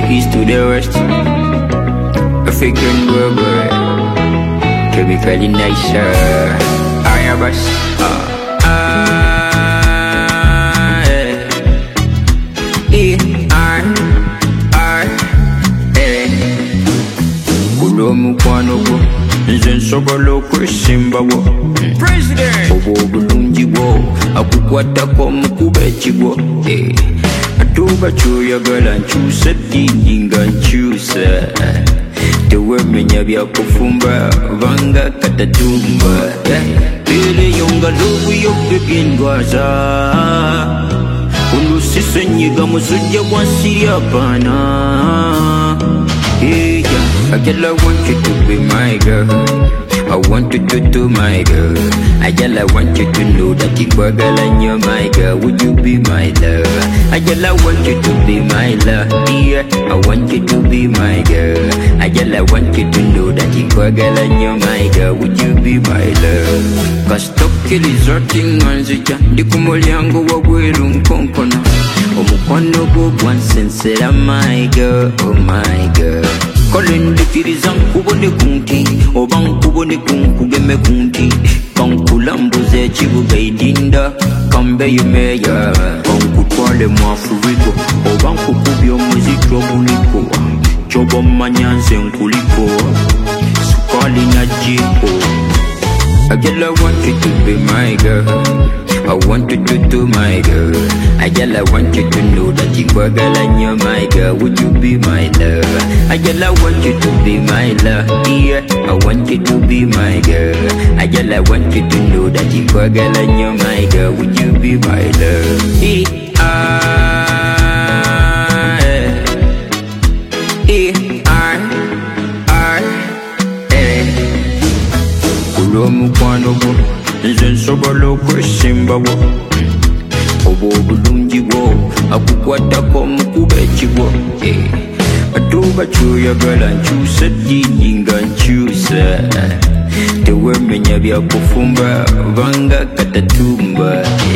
east to the west. African rubber, chemically nicer. Ayabas, Kulomu kwanogo, nzen sobolo kwesimba wo. President, obo bulungi wo, akukwata ko mukube chigo. Atuba choyagala nchusa dini nga nchusa. Tewe menya bya kufumba vanga katatumba. Bele yonga lobu yokegindwaza. Ulusise nyiga musujja wansiya bana. Girl, I want you to be my girl. I want you to do my girl. Girl, I want you to know that you are girl and you're my girl. Would you be my love? Girl, I want you to be my love. Yeah, I want you to be my girl. Girl, I want you to know that you are girl and you're my girl. Would you be my love? Cause talking is hurting on the jam. The kumoliango wa welu mkonkona. Omukwano go one sense, my girl, oh my girl. Calling the kiddies and kubone kunti, or bankubone kunkugeme kunti. Kankulambuze chibu gaidinda, kambe yumeya. Kankutwale mwafuriko, o bankukubyo muzikyo buliko. Chobo manyanse nkuliko, sukali na jiko. Girl, I want you to be my girl. I want you to do my girl. Girl, I want you to know that you are girl and you're my girl. Would you be my love? Girl, I want you to be my love. Yeah, I want you to be my girl. Girl, I want you to know that you are girl and you're my girl. Would you be my love? Kulomu kwanogo, nzen sobolo kwesimba wo. Obo bulungi wo, akukwata ko mukube chigo. Atuba choyagala nchusa dini nga nchusa. Tewe menya bya kufumba vanga katatumba.